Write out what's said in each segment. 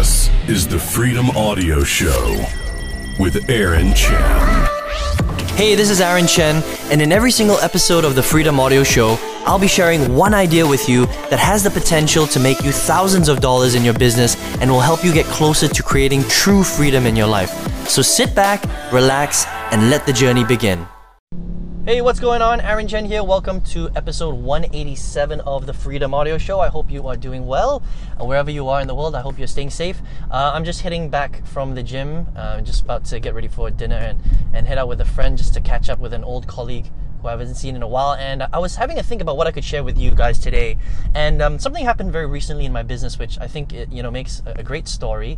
This is the Freedom Audio Show with Aaron Chen. Hey, this is Aaron Chen, and in every single episode of the Freedom Audio Show, I'll be sharing one idea with you that has the potential to make you thousands of dollars in your business and will help you get closer to creating true freedom in your life. So sit back, relax, and let the journey begin. Hey, what's going on? Aaron Chen here. Welcome to episode 187 of the Freedom Audio Show. I hope you are doing well. Wherever you are in the world, I hope you're staying safe. I'm just heading back from the gym. Just about to get ready for dinner and head out with a friend just to catch up with an old colleague who I haven't seen in a while. And I was having a think about what I could share with you guys today. And something happened very recently in my business, which I think it makes a great story.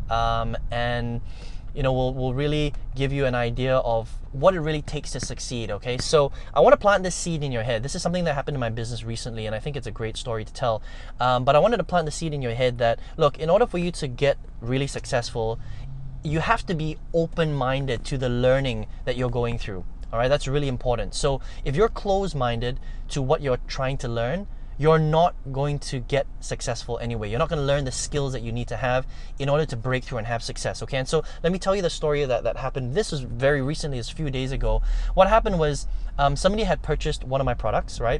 And will really give you an idea of what it really takes to succeed, okay? So I want to plant this seed in your head. This is something that happened in my business recently, and I think it's a great story to tell. But I wanted to plant the seed in your head that, look, in order for you to get really successful, you have to be open-minded to the learning that you're going through, all right? That's really important. So if you're closed-minded to what you're trying to learn, you're not going to get successful anyway. You're not going to learn the skills that you need to have in order to break through and have success, okay? And so let me tell you the story that happened. This was very recently, it's a few days ago. What happened was somebody had purchased one of my products, right?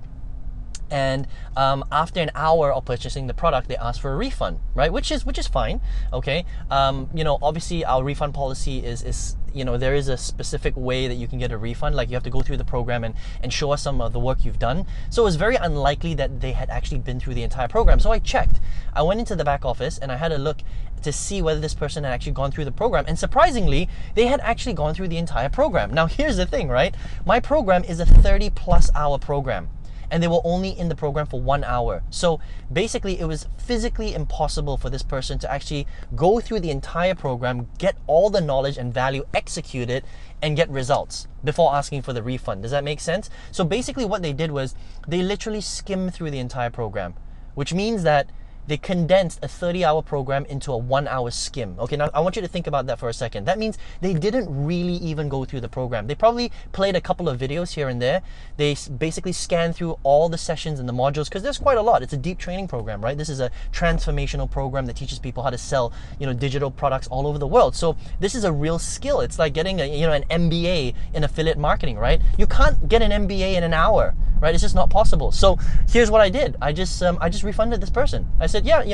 And after an hour of purchasing the product, they asked for a refund, right? Which is fine, okay? Obviously our refund policy is there is a specific way that you can get a refund. Like you have to go through the program and show us some of the work you've done. So it was very unlikely that they had actually been through the entire program. So I checked. I went into the back office and I had a look to see whether this person had actually gone through the program. And surprisingly, they had actually gone through the entire program. Now here's the thing, right? My program is a 30+ hour program, and they were only in the program for 1 hour. So basically it was physically impossible for this person to actually go through the entire program, get all the knowledge and value, execute it, and get results before asking for the refund. Does that make sense? So basically what they did was they literally skimmed through the entire program, which means that they condensed a 30-hour program into a 1-hour skim. Okay, now I want you to think about that for a second. That means they didn't really even go through the program. They probably played a couple of videos here and there. They basically scanned through all the sessions and the modules, because there's quite a lot. It's a deep training program, right? This is a transformational program that teaches people how to sell, digital products all over the world. So this is a real skill. It's like getting an MBA in affiliate marketing, right? You can't get an MBA in an hour, right? It's just not possible. So here's what I did. I just refunded this person. I said, yeah,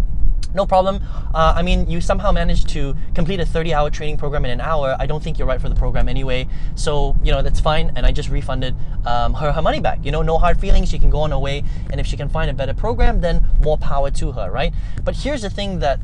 no problem. You somehow managed to complete a 30-hour training program in an hour. I don't think you're right for the program anyway. So, that's fine. And I just refunded her money back. No hard feelings. She can go on her way. And if she can find a better program, then more power to her, right? But here's the thing that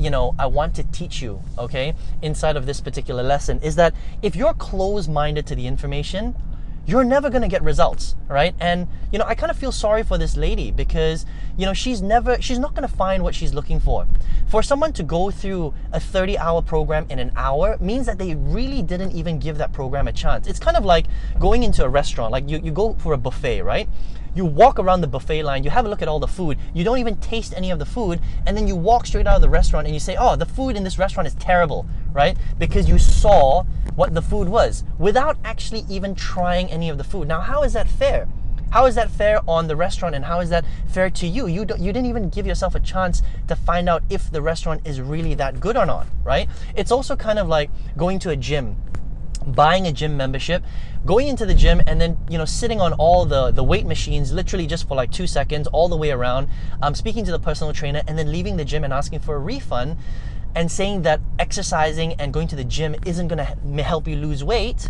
I want to teach you, okay, inside of this particular lesson, is that if you're closed-minded to the information, you're never going to get results, right? And, I kind of feel sorry for this lady because, she's not going to find what she's looking for. For someone to go through a 30-hour program in an hour means that they really didn't even give that program a chance. It's kind of like going into a restaurant, like you go for a buffet, right? You walk around the buffet line, you have a look at all the food, you don't even taste any of the food, and then you walk straight out of the restaurant and you say, oh, the food in this restaurant is terrible, right? Because you saw what the food was without actually even trying any of the food. Now, how is that fair? How is that fair on the restaurant, and how is that fair to you? You didn't even give yourself a chance to find out if the restaurant is really that good or not, right? It's also kind of like going to a gym, buying a gym membership, going into the gym and then sitting on all the weight machines literally just for like 2 seconds all the way around, speaking to the personal trainer, and then leaving the gym and asking for a refund and saying that exercising and going to the gym isn't going to help you lose weight,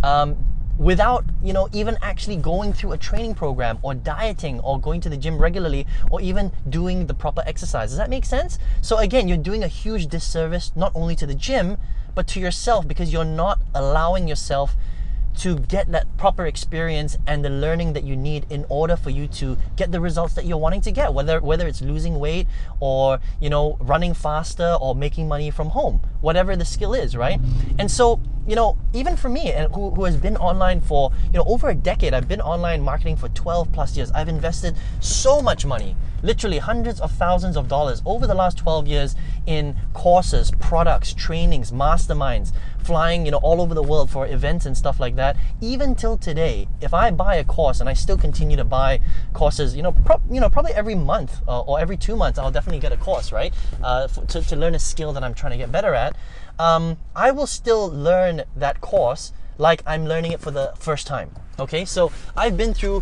without even actually going through a training program or dieting or going to the gym regularly or even doing the proper exercise. Does that make sense? So again, you're doing a huge disservice not only to the gym but to yourself, because you're not allowing yourself to get that proper experience and the learning that you need in order for you to get the results that you're wanting to get, whether it's losing weight or running faster or making money from home, whatever the skill is, right? And so even for me, and who has been online for over a decade, I've been online marketing for 12+ years. I've invested so much money, literally hundreds of thousands of dollars over the last 12 years in courses, products, trainings, masterminds, flying, all over the world for events and stuff like that. Even till today, if I buy a course, and I still continue to buy courses, probably every month or every 2 months, I'll definitely get a course, right? To learn a skill that I'm trying to get better at. I will still learn that course like I'm learning it for the first time. Okay, so I've been through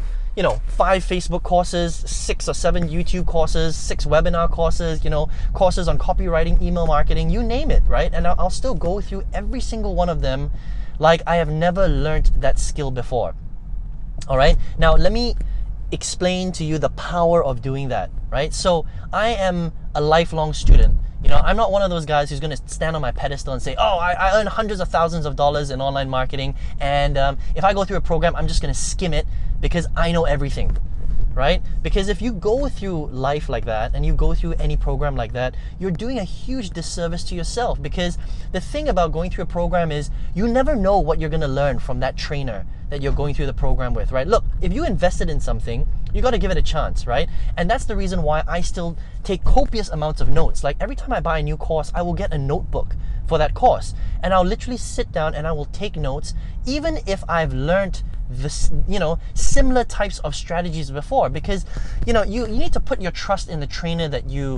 5 Facebook courses, 6 or 7 YouTube courses, 6 webinar courses, courses on copywriting, email marketing, you name it, right? And I'll still go through every single one of them like I have never learned that skill before. All right, now let me explain to you the power of doing that, right? So I am a lifelong student. I'm not one of those guys who's going to stand on my pedestal and say, oh, I earn hundreds of thousands of dollars in online marketing, and if I go through a program, I'm just going to skim it because I know everything, right? Because if you go through life like that and you go through any program like that, you're doing a huge disservice to yourself, because the thing about going through a program is you never know what you're going to learn from that trainer that you're going through the program with, right? Look, if you invested in something, you got to give it a chance, right? And that's the reason why I still take copious amounts of notes. Like every time I buy a new course, I will get a notebook for that course, and I'll literally sit down and I will take notes, even if I've learned this, similar types of strategies before, because you need to put your trust in the trainer that you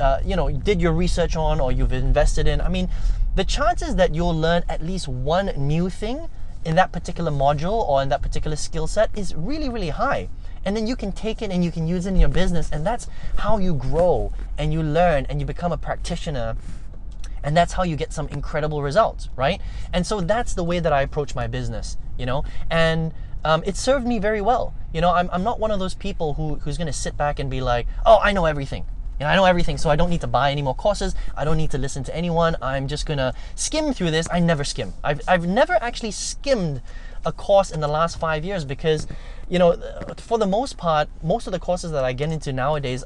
did your research on or you've invested in. I mean, the chances that you'll learn at least one new thing in that particular module or in that particular skill set is really, really high. And then you can take it and you can use it in your business, and that's how you grow and you learn and you become a practitioner, and that's how you get some incredible results, right? And so that's the way that I approach my business, and it served me very well. I'm not one of those people who's going to sit back and be like, oh, I know everything. I know everything, so I don't need to buy any more courses. I don't need to listen to anyone. I'm just gonna skim through this. I never skim. I've never actually skimmed a course in the last 5 years, because, for the most part, most of the courses that I get into nowadays,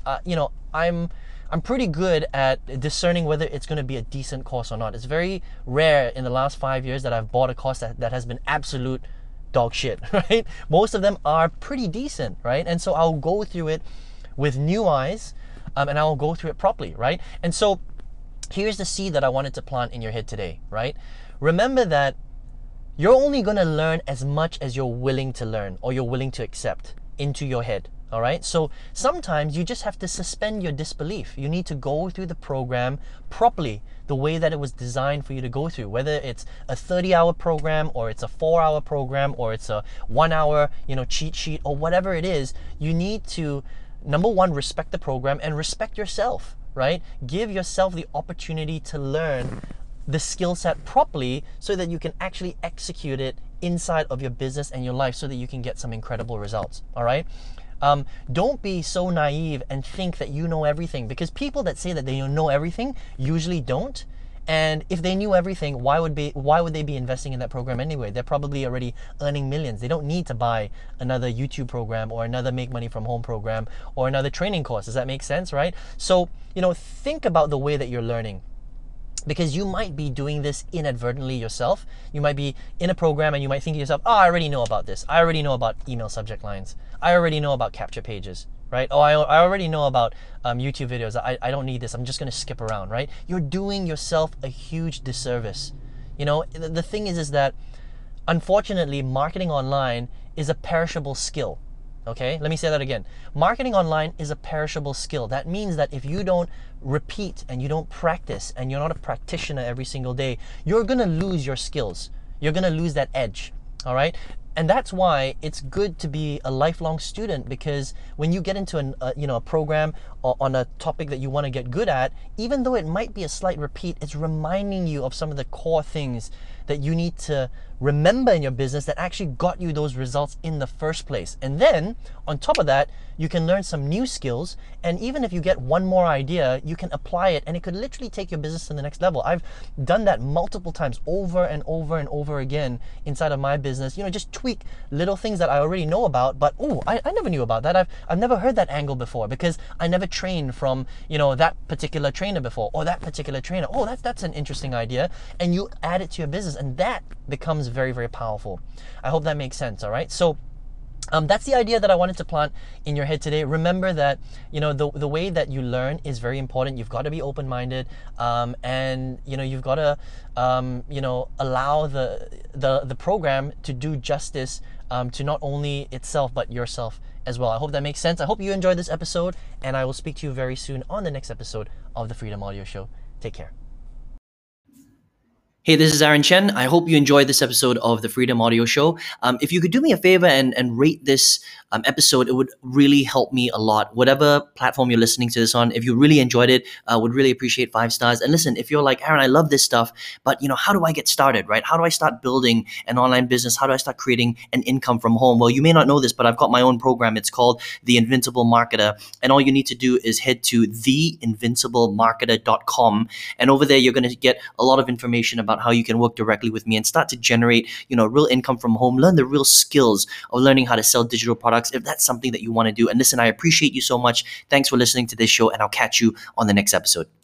I'm pretty good at discerning whether it's going to be a decent course or not. It's very rare in the last 5 years that I've bought a course that has been absolute dog shit, right? Most of them are pretty decent, right? And so I'll go through it with new eyes. And I'll go through it properly, right? And so here's the seed that I wanted to plant in your head today, right? Remember that you're only going to learn as much as you're willing to learn or you're willing to accept into your head, all right? So sometimes you just have to suspend your disbelief. You need to go through the program properly, the way that it was designed for you to go through, whether it's a 30-hour program or it's a 4-hour program or it's a 1-hour, cheat sheet or whatever it is. You need to, number one, respect the program and respect yourself, right? Give yourself the opportunity to learn the skill set properly so that you can actually execute it inside of your business and your life so that you can get some incredible results, all right? Don't be so naive and think that you know everything, because people that say that they know everything usually don't. And if they knew everything, why would they be investing in that program anyway? They're probably already earning millions. They don't need to buy another YouTube program or another Make Money From Home program or another training course. Does that make sense, right? So, think about the way that you're learning, because you might be doing this inadvertently yourself. You might be in a program and you might think to yourself, oh, I already know about this. I already know about email subject lines. I already know about capture pages. Right? Oh, I already know about YouTube videos. I don't need this. I'm just going to skip around, right? You're doing yourself a huge disservice. The thing is that, unfortunately, marketing online is a perishable skill. Okay? Let me say that again. Marketing online is a perishable skill. That means that if you don't repeat and you don't practice and you're not a practitioner every single day, you're going to lose your skills. You're going to lose that edge. All right? And that's why it's good to be a lifelong student, because when you get into a program or on a topic that you want to get good at, even though it might be a slight repeat, it's reminding you of some of the core things that you need to remember in your business that actually got you those results in the first place. And then on top of that, you can learn some new skills, and even if you get one more idea, you can apply it and it could literally take your business to the next level. I've done that multiple times over and over and over again inside of my business. Just tweak little things that I already know about, but I never knew about that. I've never heard that angle before because I never trained from that particular trainer before, or that particular trainer. Oh, that's an interesting idea, and you add it to your business, and that becomes very, very powerful. I hope that makes sense. All right, so That's the idea that I wanted to plant in your head today. Remember that, the way that you learn is very important. You've got to be open-minded, and you've got to allow the program to do justice to not only itself but yourself as well. I hope that makes sense. I hope you enjoyed this episode, and I will speak to you very soon on the next episode of the Freedom Audio Show. Take care. Hey, this is Aaron Chen. I hope you enjoyed this episode of the Freedom Audio Show. If you could do me a favor and rate this episode, it would really help me a lot. Whatever platform you're listening to this on, if you really enjoyed it, would really appreciate 5 stars. And listen, if you're like, Aaron, I love this stuff, but how do I get started, right? How do I start building an online business? How do I start creating an income from home? Well, you may not know this, but I've got my own program. It's called The Invincible Marketer. And all you need to do is head to theinvinciblemarketer.com. And over there, you're going to get a lot of information about how you can work directly with me and start to generate, real income from home, learn the real skills of learning how to sell digital products if that's something that you want to do. And listen, I appreciate you so much. Thanks for listening to this show, and I'll catch you on the next episode.